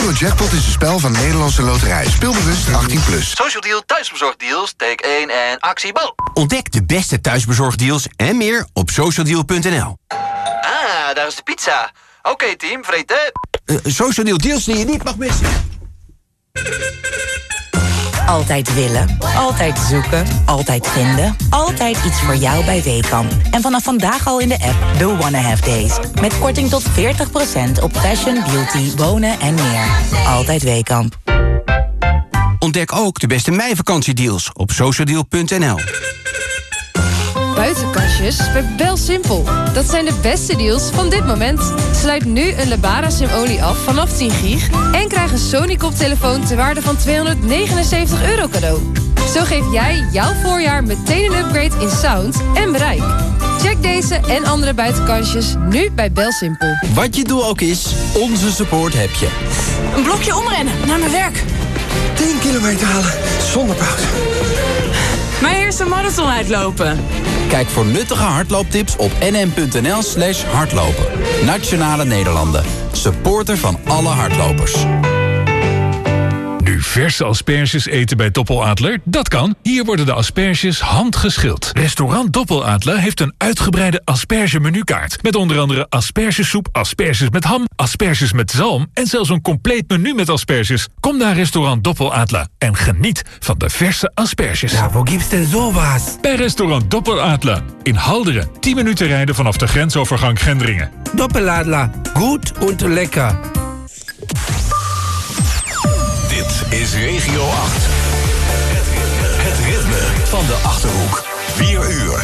Eurojackpot is een spel van Nederlandse Loterij. Speelbewust 18+. Social Deal, thuisbezorgdeals, take 1 en actie bol. Ontdek de beste thuisbezorgdeals en meer op socialdeal.nl. Ah, daar is de pizza. Oké, team, vreten. Social Deal deals die je niet mag missen. Altijd willen, altijd zoeken, altijd vinden. Altijd iets voor jou bij WKAM. En vanaf vandaag al in de app The Wanna Have Days. Met korting tot 40% op fashion, beauty, wonen en meer. Altijd WKAM. Ontdek ook de beste meivakantiedeals op socialdeal.nl. Buitenkastjes bij BelSimpel. Dat zijn de beste deals van dit moment. Sluit nu een Lebara Sim-olie af vanaf 10 gig... en krijg een Sony-koptelefoon ter waarde van €279 cadeau. Zo geef jij jouw voorjaar meteen een upgrade in sound en bereik. Check deze en andere buitenkastjes nu bij BelSimpel. Wat je doel ook is, onze support heb je. Een blokje omrennen naar mijn werk. 10 kilometer halen zonder pauze. Mijn eerste marathon uitlopen. Kijk voor nuttige hardlooptips op nm.nl/hardlopen. Nationale Nederlanden. Supporter van alle hardlopers. Nu verse asperges eten bij Doppeladler? Dat kan. Hier worden de asperges handgeschild. Restaurant Doppeladler heeft een uitgebreide aspergemenukaart. Met onder andere aspergesoep, asperges met ham, asperges met zalm... en zelfs een compleet menu met asperges. Kom naar restaurant Doppeladler en geniet van de verse asperges. Ja, wo gibt's denn sowas? Bij restaurant Doppeladler in Halderen. 10 minuten rijden vanaf de grensovergang Gendringen. Doppeladler, goed und lekker. Dit is Regio 8. Het ritme van de Achterhoek. 4 uur.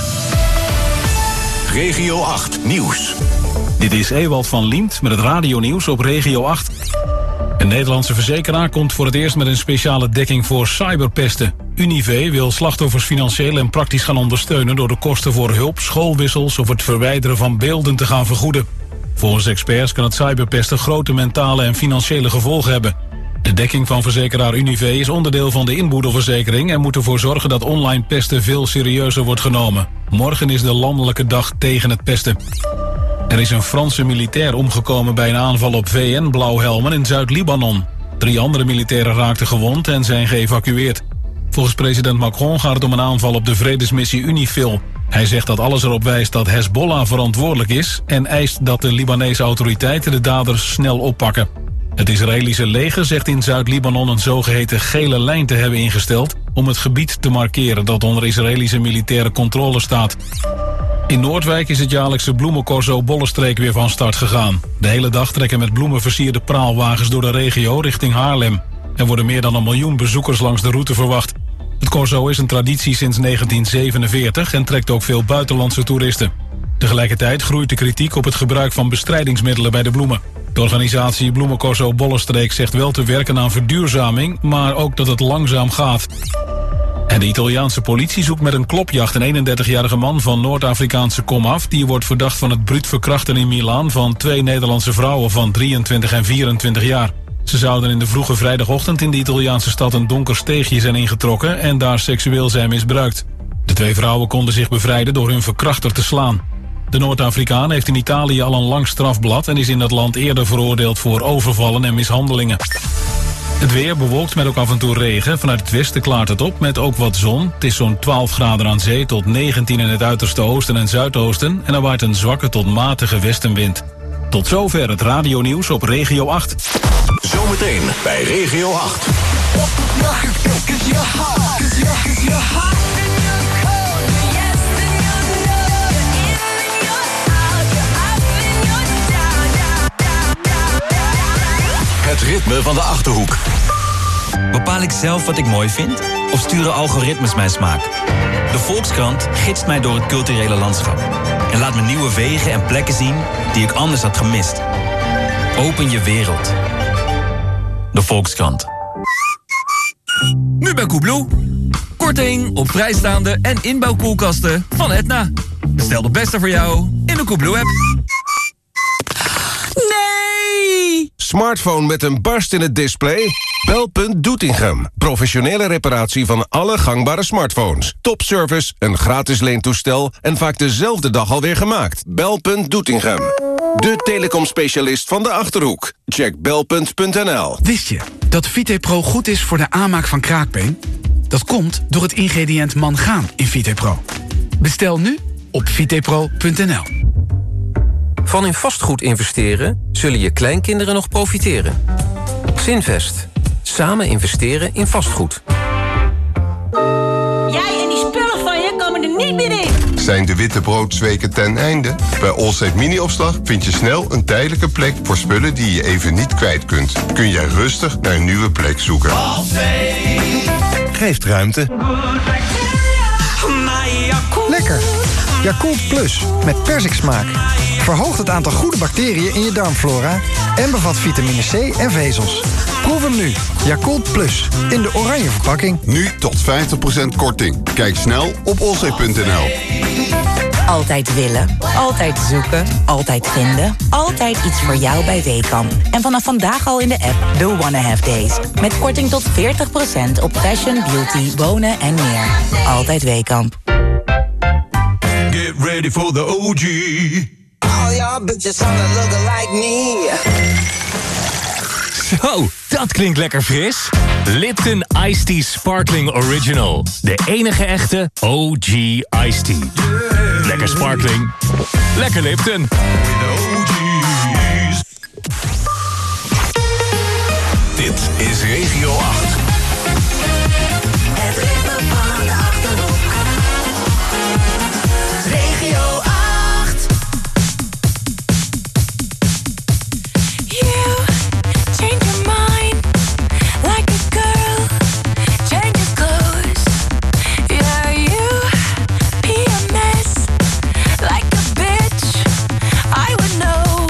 Regio 8 Nieuws. Dit is Ewald van Liemt met het radionieuws op Regio 8. Een Nederlandse verzekeraar komt voor het eerst met een speciale dekking voor cyberpesten. Unive wil slachtoffers financieel en praktisch gaan ondersteunen... door de kosten voor hulp, schoolwissels of het verwijderen van beelden te gaan vergoeden. Volgens experts kan het cyberpesten grote mentale en financiële gevolgen hebben. De dekking van verzekeraar Unive is onderdeel van de inboedelverzekering... en moet ervoor zorgen dat online pesten veel serieuzer wordt genomen. Morgen is de landelijke dag tegen het pesten. Er is een Franse militair omgekomen bij een aanval op VN-blauwhelmen in Zuid-Libanon. 3 andere militairen raakten gewond en zijn geëvacueerd. Volgens president Macron gaat het om een aanval op de vredesmissie UNIFIL. Hij zegt dat alles erop wijst dat Hezbollah verantwoordelijk is... en eist dat de Libanese autoriteiten de daders snel oppakken. Het Israëlische leger zegt in Zuid-Libanon een zogeheten gele lijn te hebben ingesteld... om het gebied te markeren dat onder Israëlische militaire controle staat. In Noordwijk is het jaarlijkse bloemencorso Bollenstreek weer van start gegaan. De hele dag trekken met bloemen versierde praalwagens door de regio richting Haarlem. Er worden meer dan 1 miljoen bezoekers langs de route verwacht. Het corso is een traditie sinds 1947 en trekt ook veel buitenlandse toeristen. Tegelijkertijd groeit de kritiek op het gebruik van bestrijdingsmiddelen bij de bloemen. De organisatie Bloemencorso Bollenstreek zegt wel te werken aan verduurzaming... maar ook dat het langzaam gaat. En de Italiaanse politie zoekt met een klopjacht een 31-jarige man van Noord-Afrikaanse komaf... die wordt verdacht van het bruut verkrachten in Milaan van 2 Nederlandse vrouwen van 23 en 24 jaar. Ze zouden in de vroege vrijdagochtend in de Italiaanse stad een donker steegje zijn ingetrokken... en daar seksueel zijn misbruikt. De 2 vrouwen konden zich bevrijden door hun verkrachter te slaan. De Noord-Afrikaan heeft in Italië al een lang strafblad... en is in dat land eerder veroordeeld voor overvallen en mishandelingen. Het weer bewolkt met ook af en toe regen. Vanuit het westen klaart het op met ook wat zon. Het is zo'n 12 graden aan zee tot 19 in het uiterste oosten en zuidoosten... en er waait een zwakke tot matige westenwind. Tot zover het radionieuws op Regio 8. Zometeen bij Regio 8. Het ritme van de Achterhoek. Bepaal ik zelf wat ik mooi vind? Of sturen algoritmes mijn smaak? De Volkskrant gidst mij door het culturele landschap. En laat me nieuwe wegen en plekken zien die ik anders had gemist. Open je wereld. De Volkskrant. Nu bij Koebloe. Korting op vrijstaande en inbouwkoelkasten van Etna. Bestel de beste voor jou in de Koebloe-app. Nee! Smartphone met een barst in het display? Belpunt Doetinchem. Professionele reparatie van alle gangbare smartphones. Topservice, een gratis leentoestel en vaak dezelfde dag alweer gemaakt. Belpunt Doetinchem. De telecomspecialist van de Achterhoek. Check belpunt.nl. Wist je dat VitePro goed is voor de aanmaak van kraakbeen? Dat komt door het ingrediënt mangaan in VitePro. Bestel nu op vitepro.nl. Van in vastgoed investeren zullen je kleinkinderen nog profiteren. Zinvest. Samen investeren in vastgoed. Jij en die spullen van je komen er niet meer in. Zijn de witte broodsweken ten einde? Bij Allsafe Mini-opslag vind je snel een tijdelijke plek voor spullen die je even niet kwijt kunt. Kun jij rustig naar een nieuwe plek zoeken. Geeft ruimte. Lekker. Yakult Plus met persiksmaak. Verhoogt het aantal goede bacteriën in je darmflora en bevat vitamine C en vezels. Proef hem nu. Yakult Plus in de oranje verpakking. Nu tot 50% korting. Kijk snel op allsafe.nl. Altijd willen, altijd zoeken, altijd vinden. Altijd iets voor jou bij WKAM. En vanaf vandaag al in de app The Wanna Have Days. Met korting tot 40% op fashion, beauty, wonen en meer. Altijd WKAM. Get ready for the OG. All y'all bitches wanna look like me. Zo, dat klinkt lekker fris. Lipton Iced Tea Sparkling Original. De enige echte OG Iced Tea. Yeah. Lekker sparkling. Lekker Lipton. Dit is Regio 8. Het ritme van de Achterhoek. Regio 8. You change your mind like a girl, change your clothes. Yeah, you PMS like a bitch. I would know.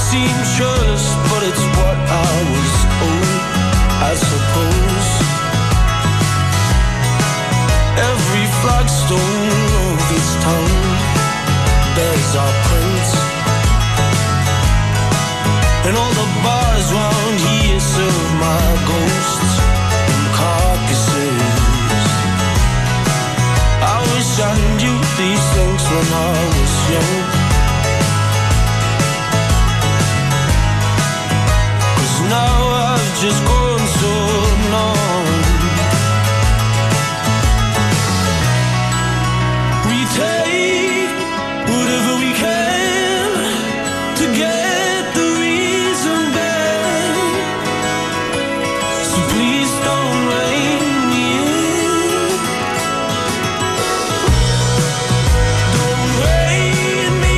seamstress, but it's what I was owed, I suppose. Every flagstone of this town bears our prints, and all the bars round here serve my ghosts and carcasses. I wish I knew these things when I was young, 'cause now I've just grown so numb. We take whatever we can to get the reason back, so please don't rein me in. Don't rein me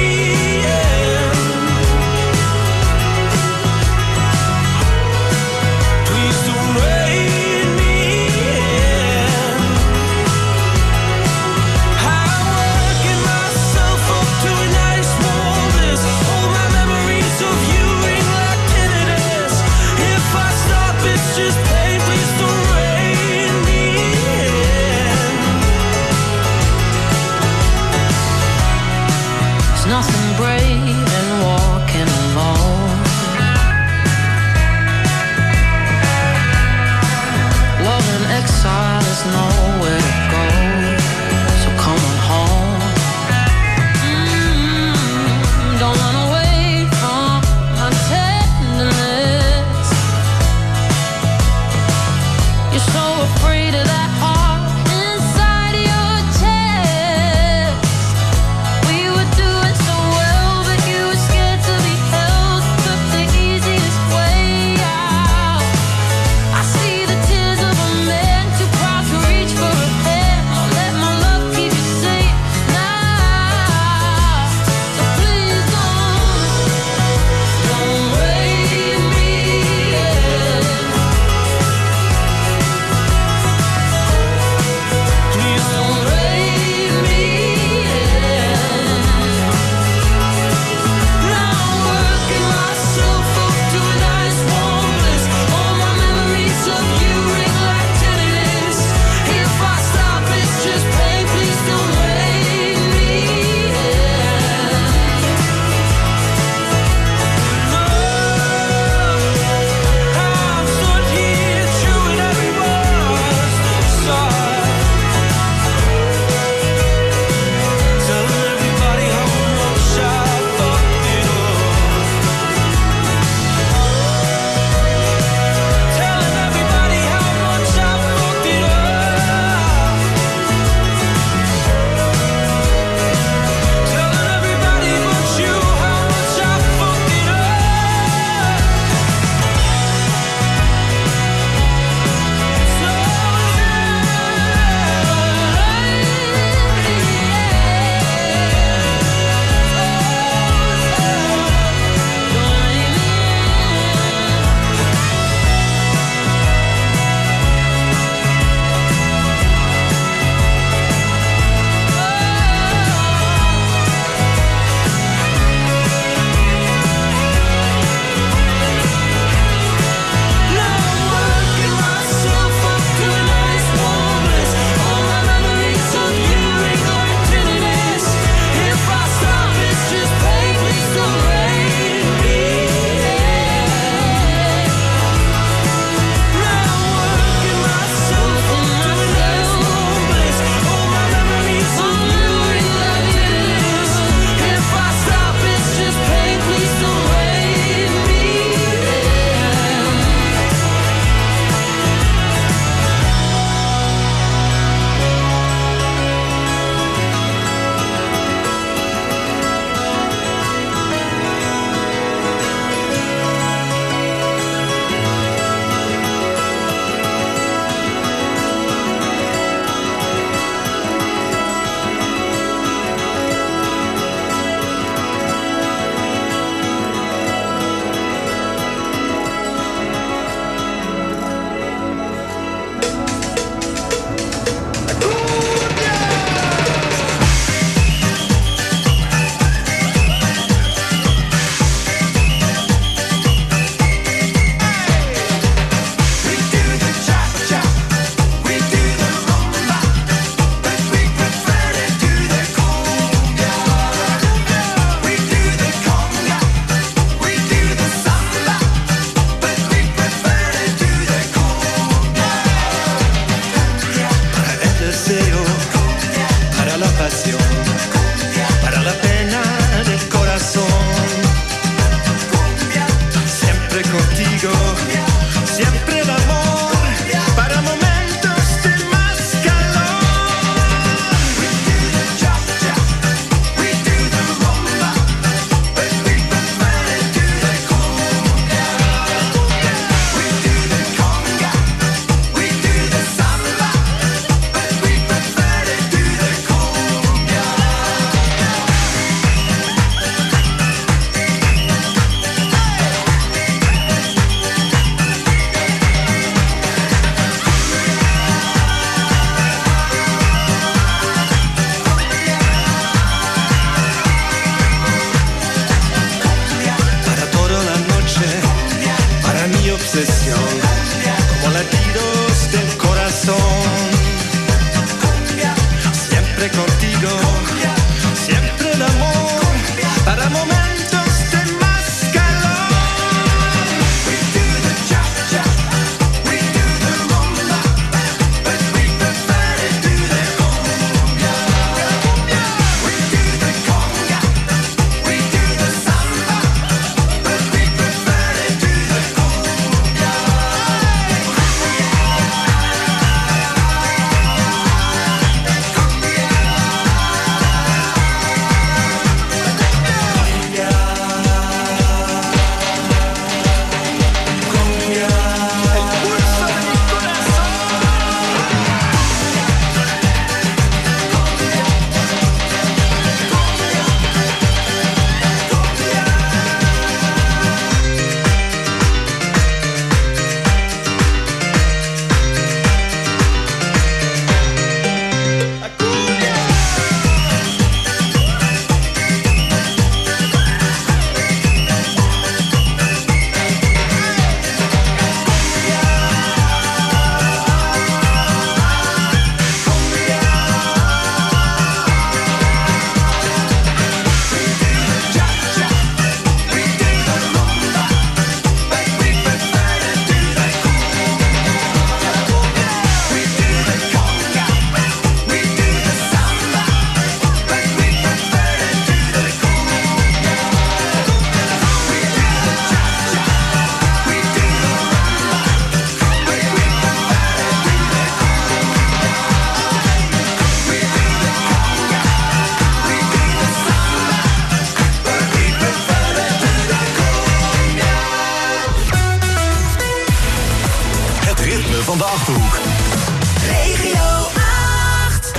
van de Achterhoek. Regio 8.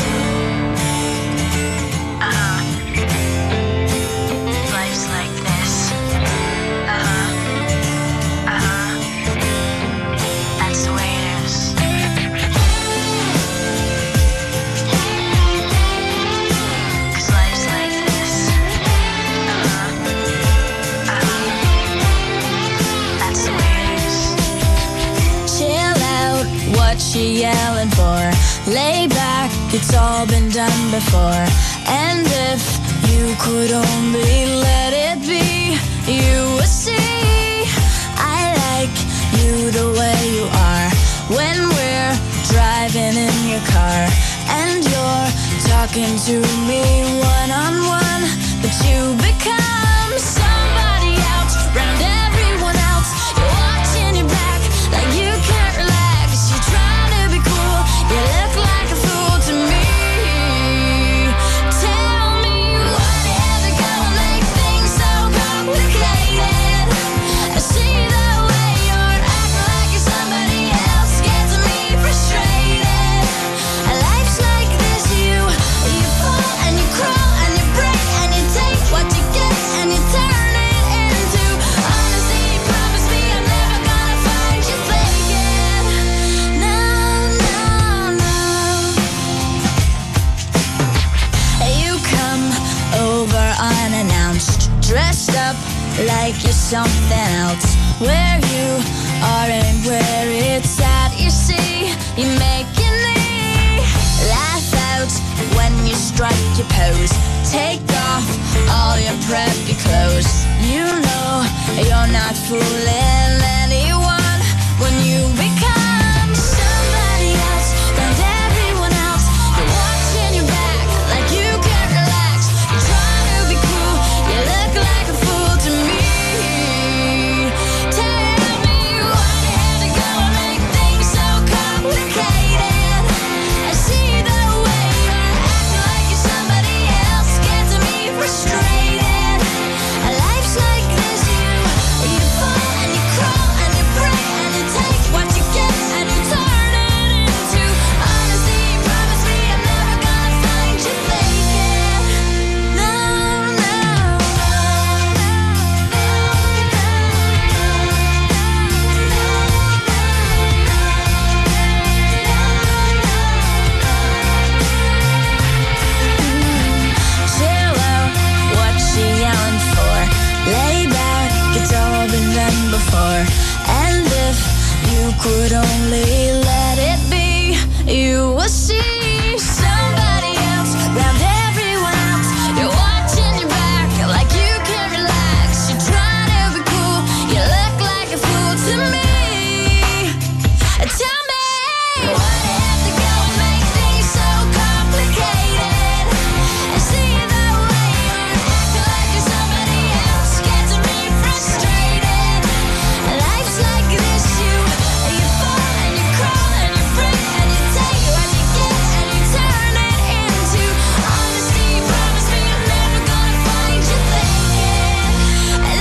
Life's like this. That's the way it is. 'Cause life's like this. That's the way it is. Chill out, what you yelling for? Lay back, it's all been done before. And if you could only let it be, you would see I like you the way you are. When we're driving in your car and you're talking to me one-on-one, but you become somebody else around everyone else. You're watching your back like you can't relax. You're trying to be cool, you look like a fool to me. Tell me what ever gonna make things so complicated. I see the way you're acting like you're somebody else, gets me frustrated. Life's like this, you fall and you crawl and you break and you take what you get and you turn it into honesty. Promise me I'm never gonna find you faking. No, no, no. You come over unannounced, dressed up like you're something else. Where you are and where it's at, you see, you're making me laugh out when you strike your pose. Take off all your preppy clothes. You know you're not fooling anyone when you become somebody else around everyone else. You're watching your back like you can't relax. You're trying to be cool, you look like a fool to me. Tell me what had to go and make things so complicated. I see the way you're acting like you're somebody else, gets me frustrated. Life's like this, you fall and you crawl and you break and you take what you get and you turn it into honesty. Promise me I'm never gonna find you faking. No, no. Chill out, what you yelling for? Lay back, it's all been done before. And if you could only let it be, you will see somebody else around everyone else. You're watching your back like you can't relax. You're trying to be cool, you look like a fool to me. Tell me what had to go and make things so complicated. I see the way you're acting like you're somebody else, gets me frustrated. Life's like this, you fall and you crawl and you break and you take what you get and you turn it into honesty. Promise me I'm never gonna find you faking. What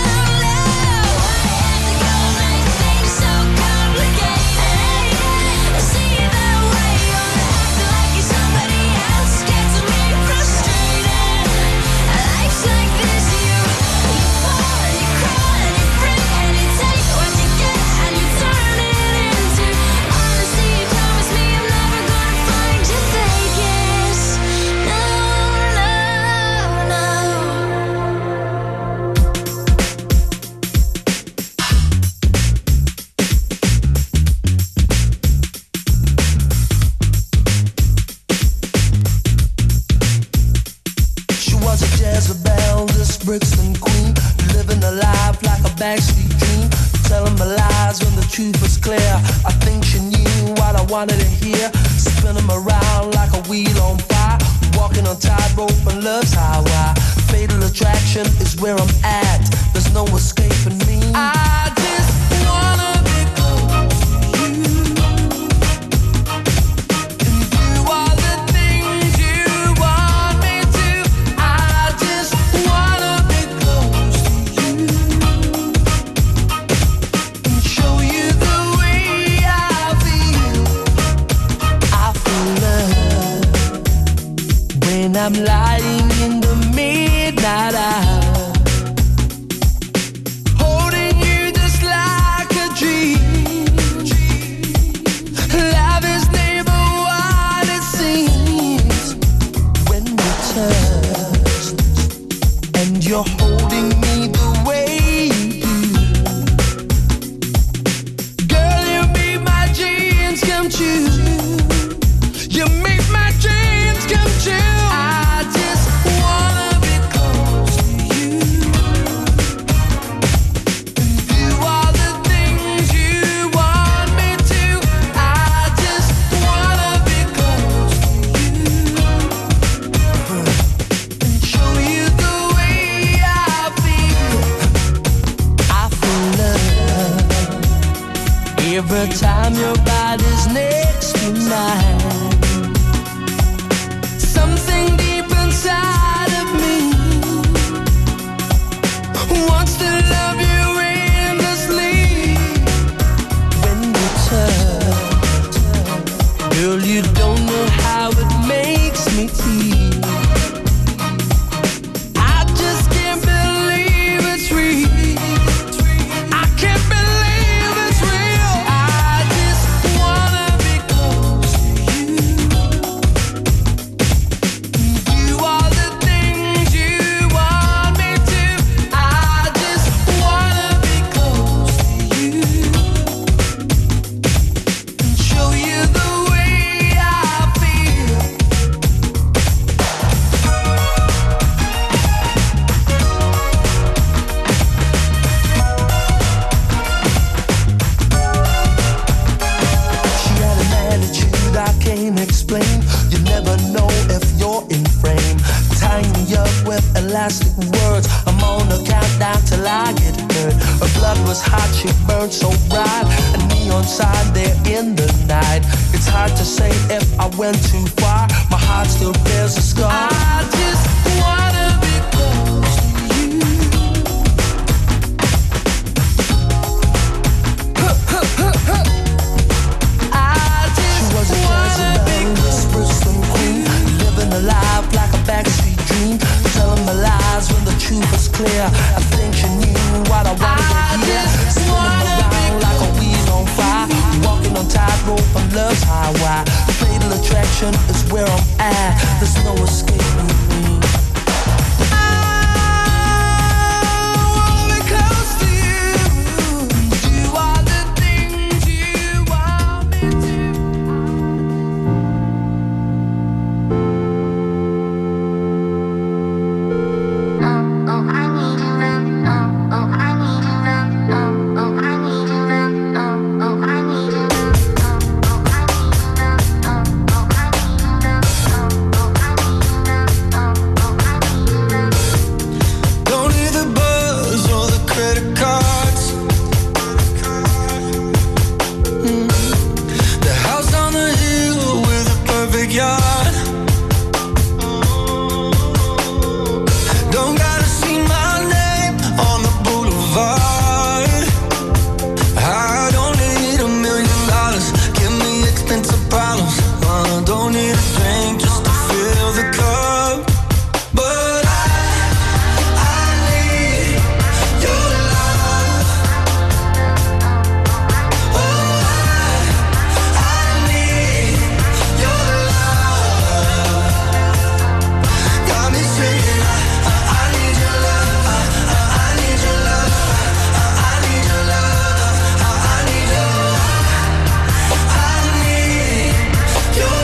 had to go and make things so complicated. I see the way you're acting like you're somebody else, gets me frustrated. Life's like this, you fall and you crawl and you break and you take what you get and you turn it into honesty. Promise me I'm never gonna find you faking. No, no, no. She was a Jezebel, this Brixton queen, living a life like a backstreet dream, telling me lies when the truth was clear. I think she knew what I wanted to hear, spinning me around like a wheel on fire, walking on tightrope and love's highway. Fatal attraction is where I'm at, there's no escaping me. I just wanna be close to you. And do all the things you want me to. I just wanna be close to you. And show you the way I feel. I'm lying in the midnight hour, holding you just like a dream. Love is never what it seems when we touch, and you're holding me the way you do. Girl, you make my dreams come true. You make my dreams come true. I just wanna be close to you and do all the things you want me to. I just wanna be close to you and show you the way I feel. I feel love every time your body's next to mine. Something deep inside of me wants to love you endlessly. When we touch, girl, you don't know how it makes me feel. I just can't believe it's real. I can't believe it's real. I just wanna be close to you. Do all the things you want me to. I just wanna be close to you and show you the way I feel. She had an attitude I can't explain. You never know if you're in frame. Tying me up with elastic words. I'm on a countdown till I get hurt. Her blood was hot, she burned so bright. A neon sign there in the night. It's hard to say if I went too far. My heart still bears a scar. I just wanna be close to you. She was a Jezebel, Bristol queen, living a life like a backstreet dream, telling my lies when the truth was clear. I think she knew what I wanted to hear. Spinning around like a wheel on fire, walking on tightrope on love's highway. Fatal attraction is where I'm at. There's no escaping me. I wanna be close to you. Do all the things you want me to. Don't need the buzz or the credit cards. The house on the hill with a perfect yard. Don't gotta see my name on the boulevard. I don't need $1 million. Give me expensive problems. Don't need a drink just to fill the cup. But I need your love. Oh, I need your love. Got me singing, I need your love. I need your love. I need your love. I need your love. I need your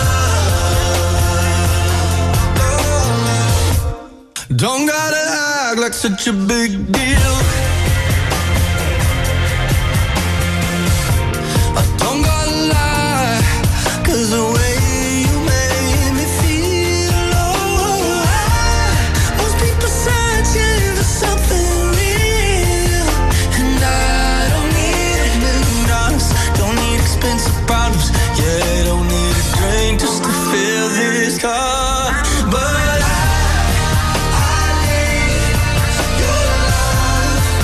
love. Don't gotta act like such a big deal. I don't gotta lie, 'cause the way you made me feel, oh, most people searching for something real, and I don't need $1 million, don't need expensive problems, yeah, don't need a drink just to fill this cup, but I need your love.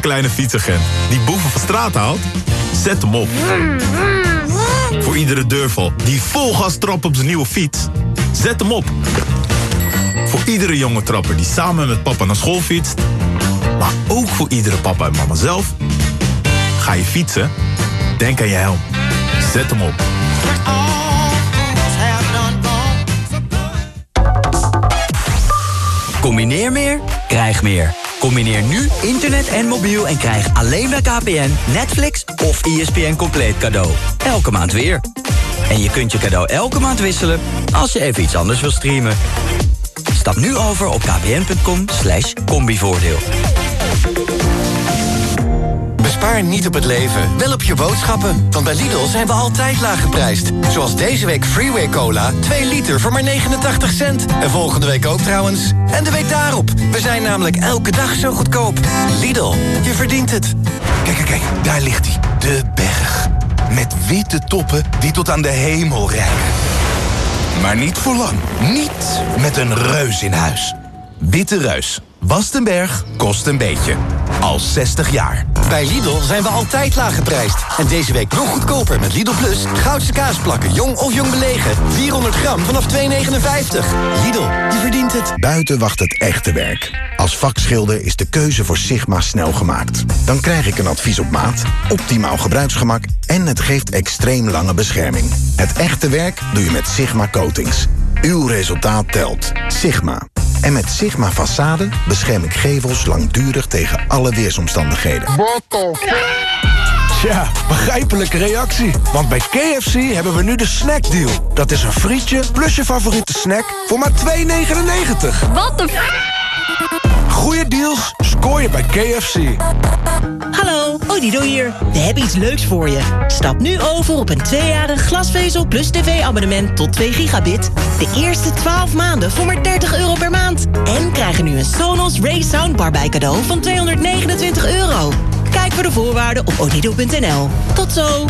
kleine fietsagent die boeven van straat haalt? Zet hem op. Voor iedere deurval die vol gas trapt op zijn nieuwe fiets? Zet hem op. Voor iedere jonge trapper die samen met papa naar school fietst? Maar ook voor iedere papa en mama zelf? Ga je fietsen? Denk aan je helm. Zet hem op. Combineer meer, krijg meer. Combineer nu internet en mobiel en krijg alleen bij KPN Netflix of ESPN Compleet cadeau. Elke maand weer. En je kunt je cadeau elke maand wisselen als je even iets anders wil streamen. Stap nu over op kpn.com/combivoordeel. Bespaar niet op het leven, wel op je boodschappen. Want bij Lidl zijn we altijd laag geprijsd. Zoals deze week Freeway Cola, 2 liter voor maar 89 cent. En volgende week ook trouwens. En de week daarop. We zijn namelijk elke dag zo goedkoop. Lidl, je verdient het. Kijk, daar ligt hij. De berg. Met witte toppen die tot aan de hemel reiken. Maar niet voor lang. Niet met een reus in huis. Witte Reus. Wast een berg, kost een beetje. Al 60 jaar. Bij Lidl zijn we altijd laag geprijsd. En deze week nog goedkoper met Lidl Plus. Goudse kaasplakken, jong of jong belegen. 400 gram vanaf 2,59. Lidl, je verdient het. Buiten wacht het echte werk. Als vakschilder is de keuze voor Sigma snel gemaakt. Dan krijg ik een advies op maat, optimaal gebruiksgemak en het geeft extreem lange bescherming. Het echte werk doe je met Sigma Coatings. Uw resultaat telt. Sigma. En met Sigma Façade bescherm ik gevels langdurig tegen alle weersomstandigheden. Tja, begrijpelijke reactie. Want bij KFC hebben we nu de snackdeal. Dat is een frietje plus je favoriete snack voor maar $2,99. Wat de Goeie deals scoor je bij KFC. Hallo, Odido hier. We hebben iets leuks voor je. Stap nu over op een 2-jarig glasvezel plus tv-abonnement tot 2 gigabit. De eerste 12 maanden voor maar €30 per maand. En krijg er nu een Sonos Ray Soundbar bij cadeau van €229. Kijk voor de voorwaarden op odido.nl. Tot zo.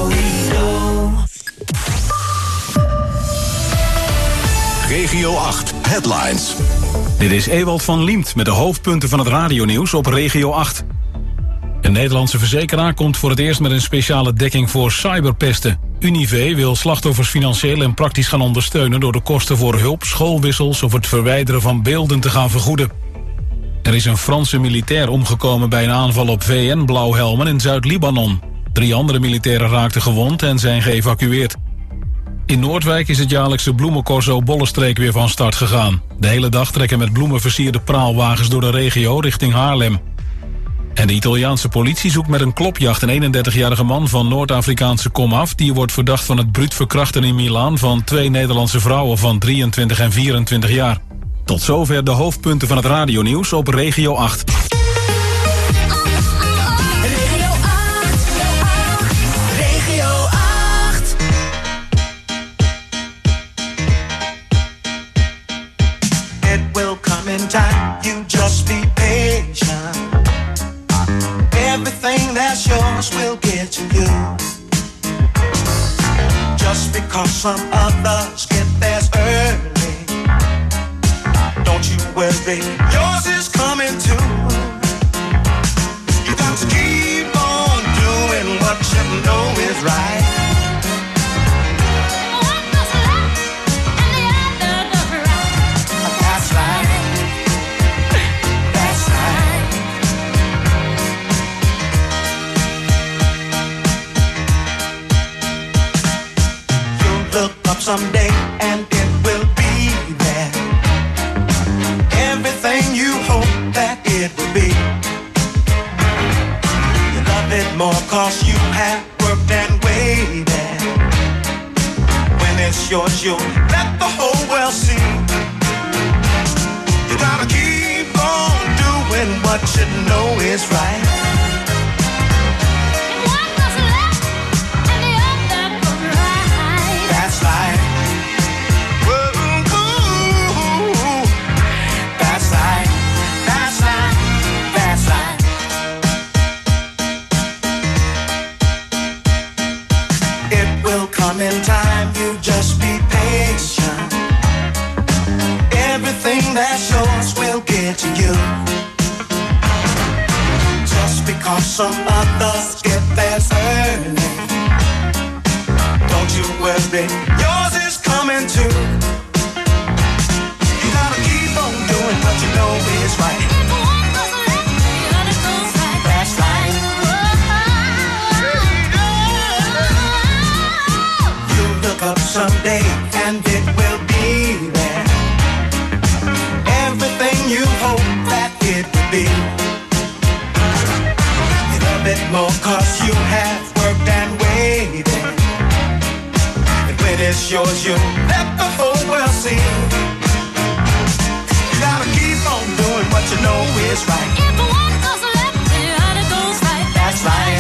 Regio 8 Headlines. Dit is Ewald van Liemt met de hoofdpunten van het radionieuws op Regio 8. Een Nederlandse verzekeraar komt voor het eerst met een speciale dekking voor cyberpesten. Unive wil slachtoffers financieel en praktisch gaan ondersteunen door de kosten voor hulp, schoolwissels of het verwijderen van beelden te gaan vergoeden. Er is een Franse militair omgekomen bij een aanval op VN-blauwhelmen in Zuid-Libanon. 3 andere militairen raakten gewond en zijn geëvacueerd. In Noordwijk is het jaarlijkse bloemencorso Bollestreek weer van start gegaan. De hele dag trekken met bloemen versierde praalwagens door de regio richting Haarlem. En de Italiaanse politie zoekt met een klopjacht een 31-jarige man van Noord-Afrikaanse komaf. Die wordt verdacht van het bruut verkrachten in Milaan van 2 Nederlandse vrouwen van 23 en 24 jaar. Tot zover de hoofdpunten van het radionieuws op Regio 8. Time, you just be patient. Everything that's yours will get to you. Just because some others get theirs early, don't you worry, yours is coming too. You got to keep on doing what you know is right. Someday and it will be there. Everything you hope that it will be. You love it more cause you have worked and waited. When it's yours you'll let the whole world see. You gotta keep on doing what you know is right. In time, you just be patient. Everything that's yours will get to you. Just because some others get theirs early. Don't you worry, yours is coming too. You gotta keep on doing what you know is right. That's right. You look up someday and it will be there. Everything you hope that it would be. You love it more cause you have worked and waited. And when it's yours, you let the whole world see. You gotta keep on doing what you know is right. If the one goes left, the other goes right. That's right.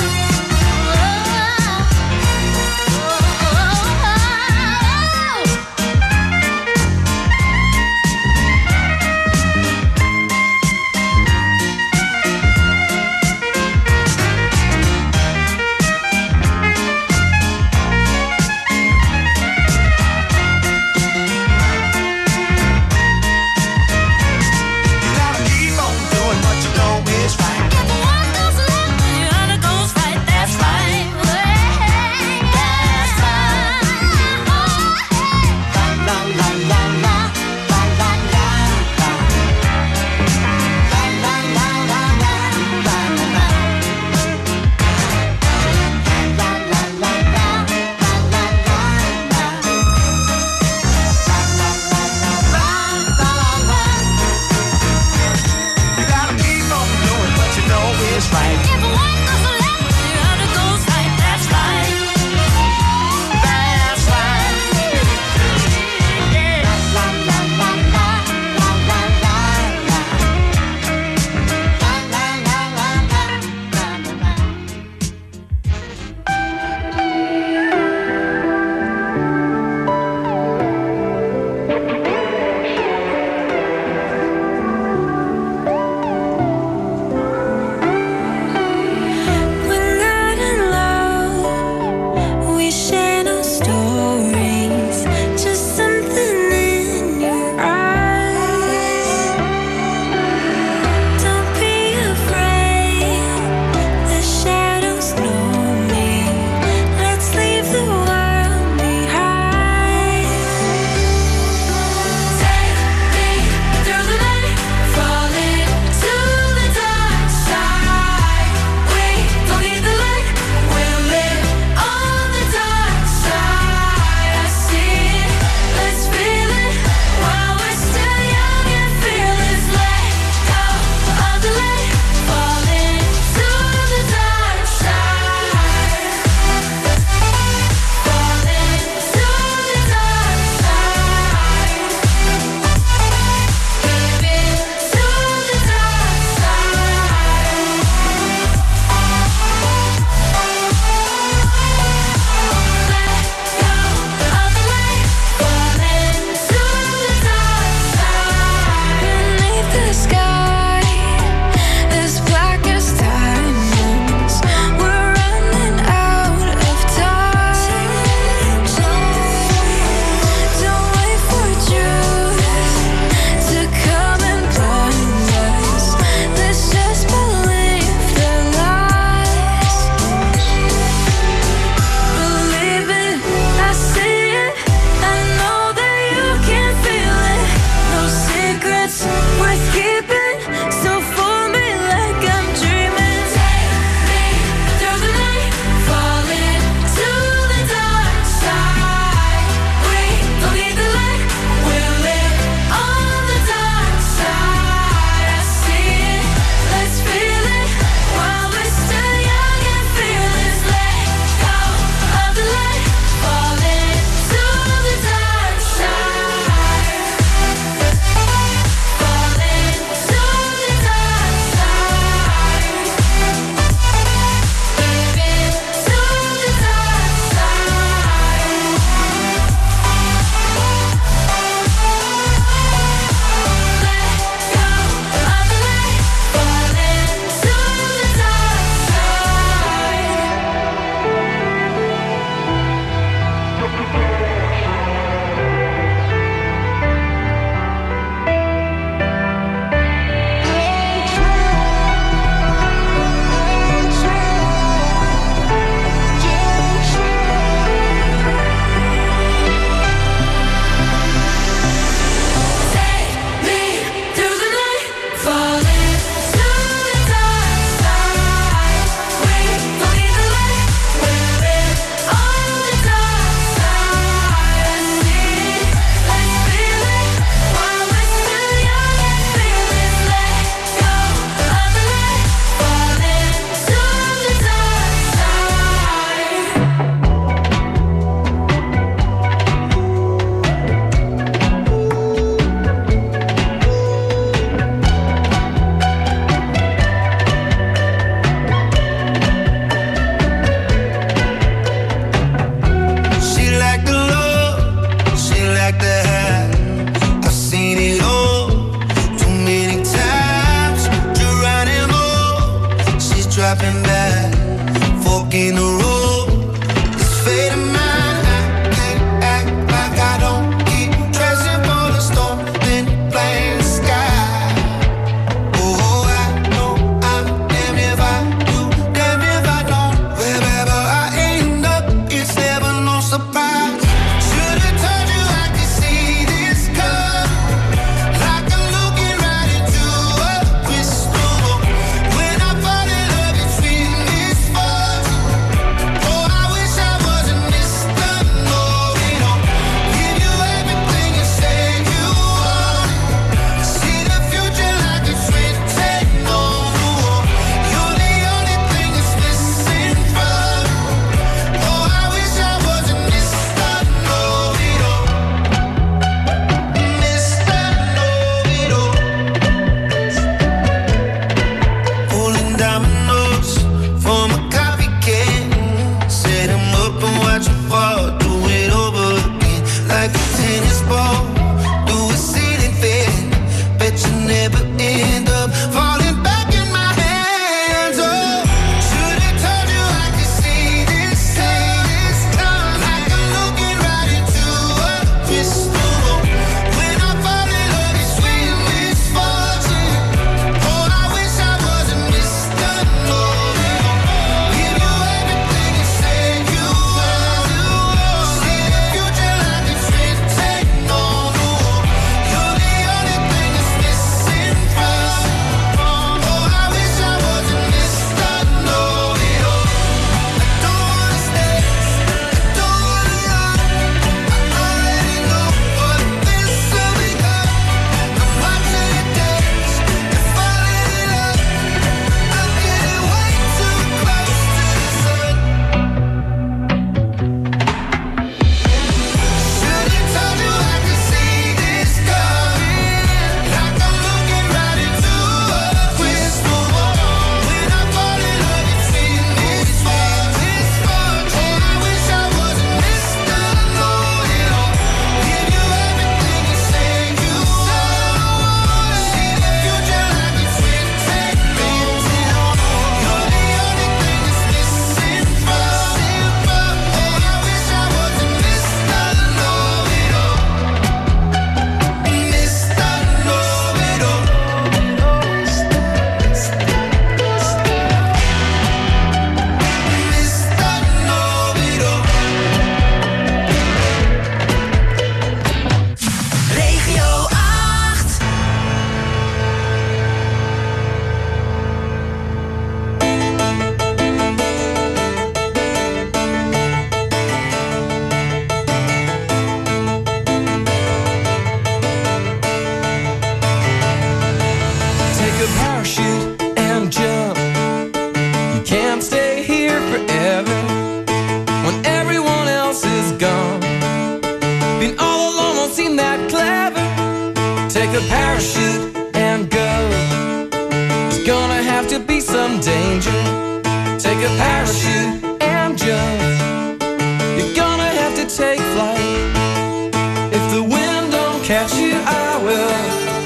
a parachute and go. There's gonna have to be some danger. Take a parachute and jump. You're gonna have to take flight. If the wind don't catch you, I will.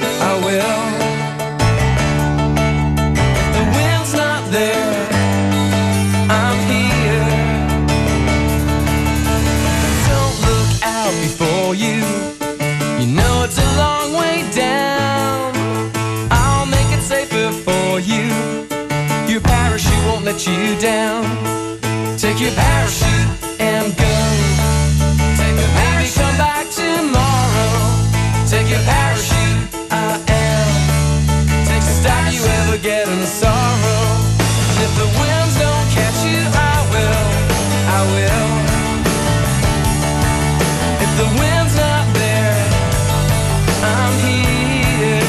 If the wind's not there, I'm here. Don't look out before you. You know it's a long way down. I'll make it safer for you. Your parachute won't let you down. Take your parachute and go. Take a maybe come back tomorrow. Take your parachute, I am. Take to stop you ever getting sorrow. And if the winds don't catch you, I will. If the wind's not there, I'm here.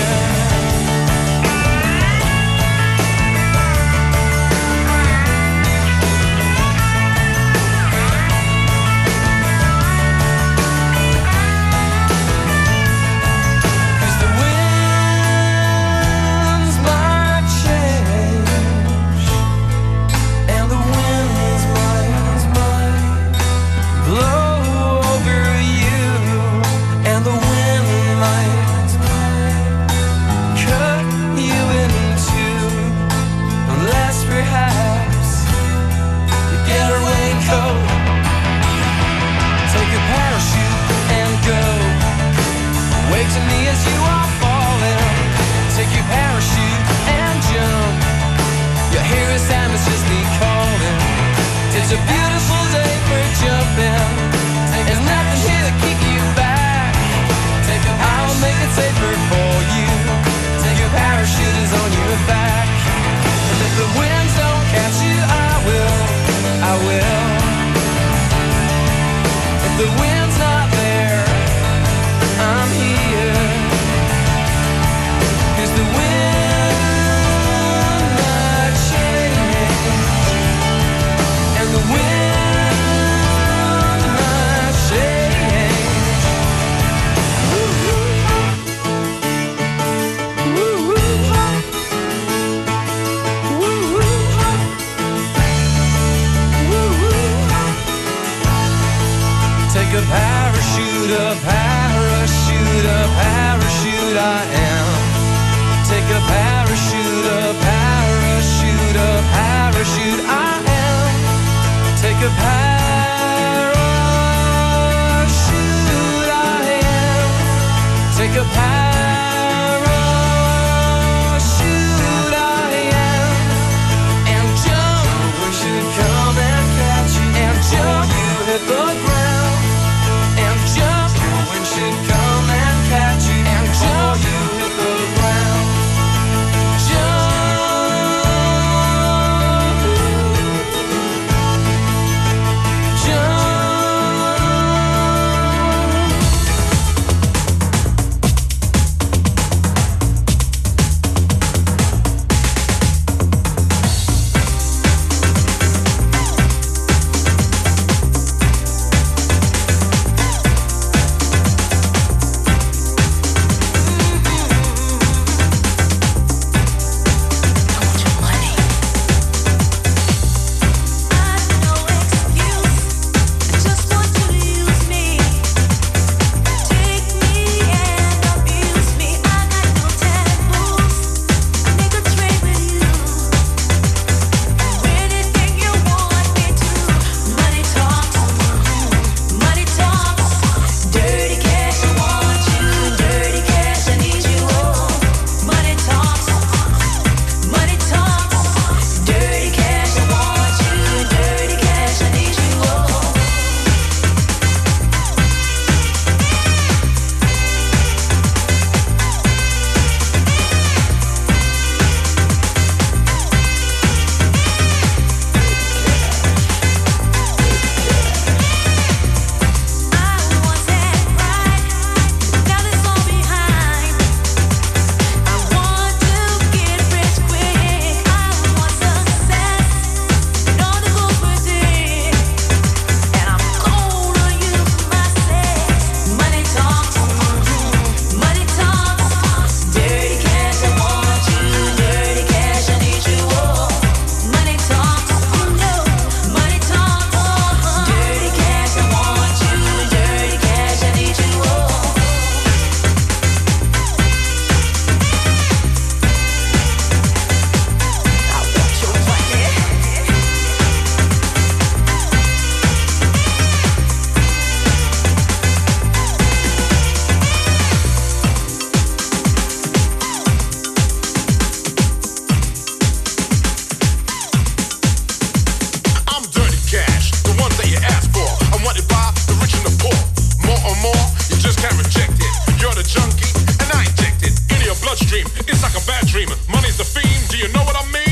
dream. It's like a bad dream. Money's the theme. Do you know what I mean?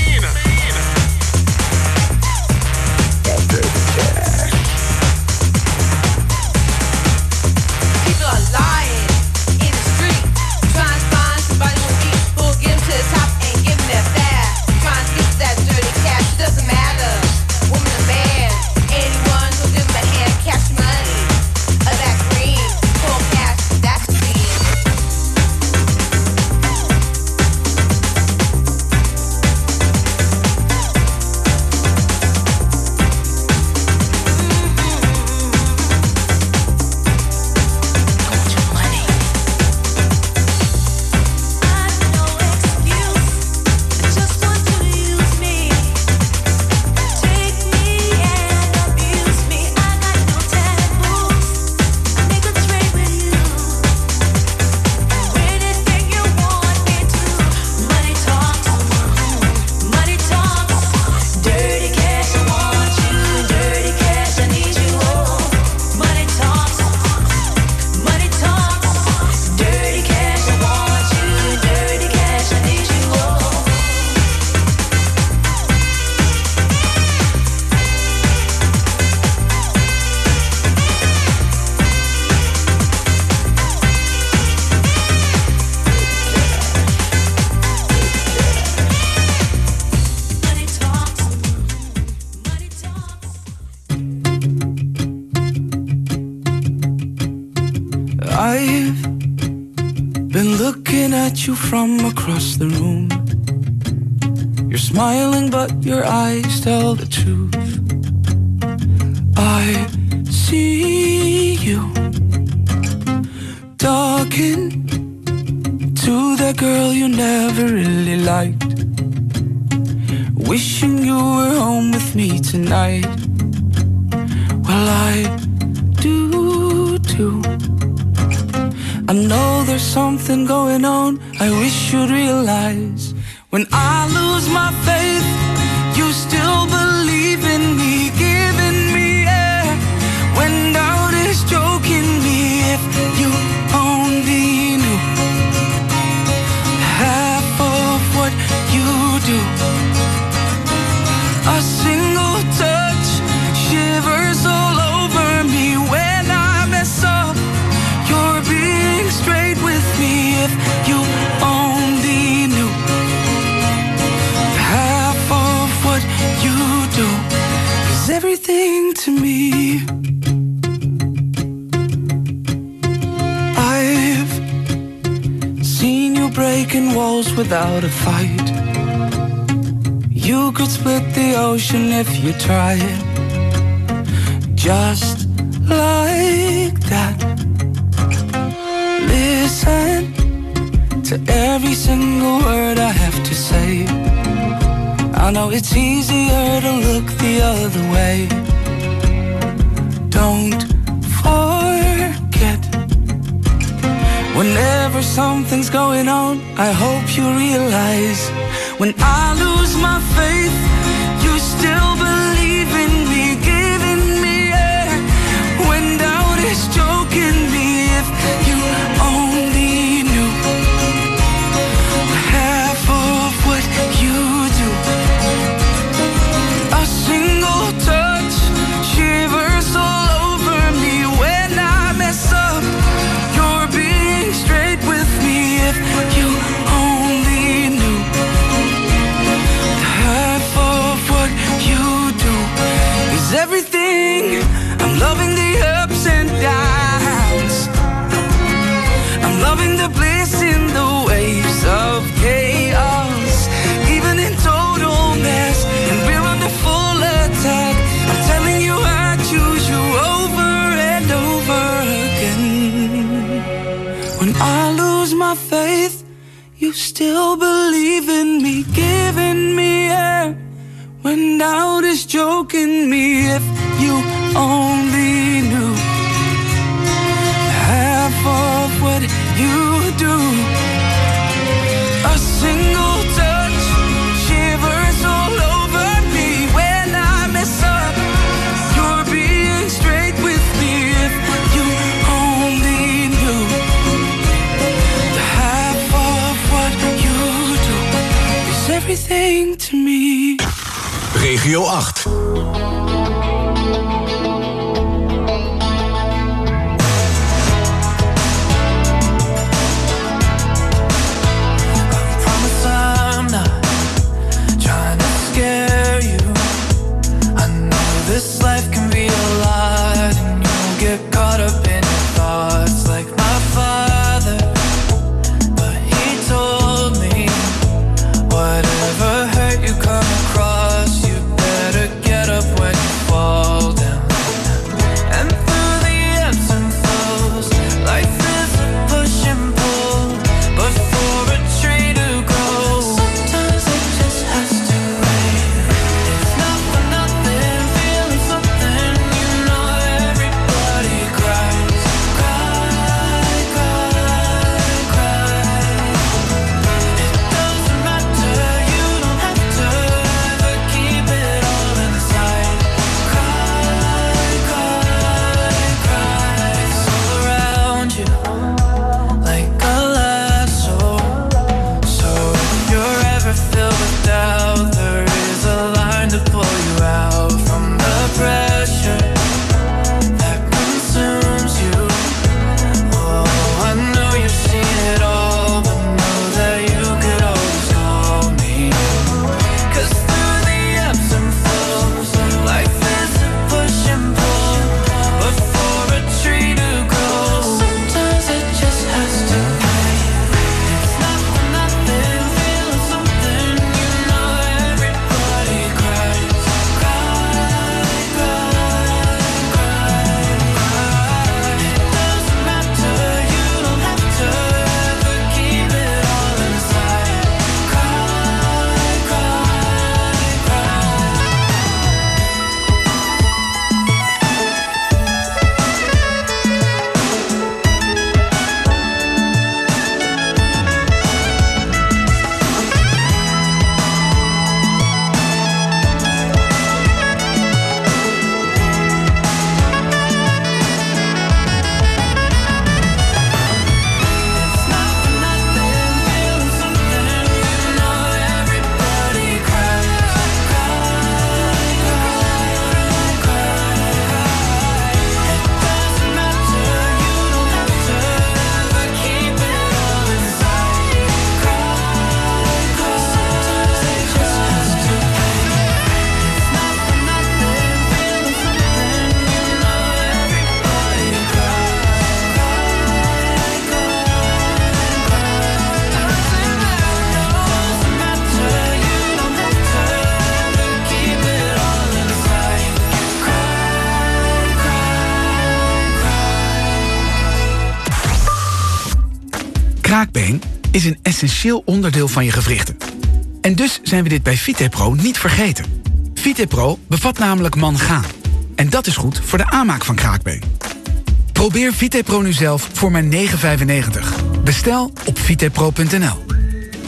People are lying in the street, trying to find somebody who will get them to the top and give them their fast. Trying to get to that dirty cash. It doesn't matter, woman or man. Anyone who'll give them a hand, cash money, or that green, cold cash, that's green. I've been looking at you from across the room. You're smiling, but your eyes tell the truth. I see you talking to that girl you never really liked. Wishing you were home with me tonight. Well, I do too. I know there's something going on, I wish you'd realize. When I lose my faith, you still believe in me, giving me air. When doubt is choking me, if you only knew half of what you do. A single touch shivers all over me when I mess up. You're being straight with me, if you only knew half of what you do is everything to me. I've seen you breaking walls without a fight. You could split the ocean if you tried, just like that. Listen to every single word I have to say. I know it's easier to look the other way. Don't forget, whenever something's going on, I hope you realize. When I lose my faith, you still believe in me, giving me air. When doubt is choking me, if you only knew half of what you do. A single touch shivers all over me when I mess up. You're being straight with me, if you only knew half of what you do is everything. I'm loving the ups and downs. I'm loving the bliss in the waves of chaos. Even in total mess, and we're under full attack. I'm telling you I choose you over and over again. When I lose my faith, you still believe in me, giving me air. When doubt is choking me, if you only knew half of what you do. A single touch shivers all over me when I mess up. You're being straight with me, if you only knew half of what everything to me. Regio 8. This life can be a lot, and you'll get caught up in your thoughts like my father. But he told me, whatever hurt you come across, you better get up when you fall down. And through the ebbs and flows, life is a push and pull. But for a tree to grow, sometimes it just has to rain. It's not for nothing. Kraakbeen is een essentieel onderdeel van je gewrichten. En dus zijn we dit bij Vitepro niet vergeten. Vitepro bevat namelijk mangaan. En dat is goed voor de aanmaak van kraakbeen. Probeer Vitepro nu zelf voor maar €9,95. Bestel op vitepro.nl.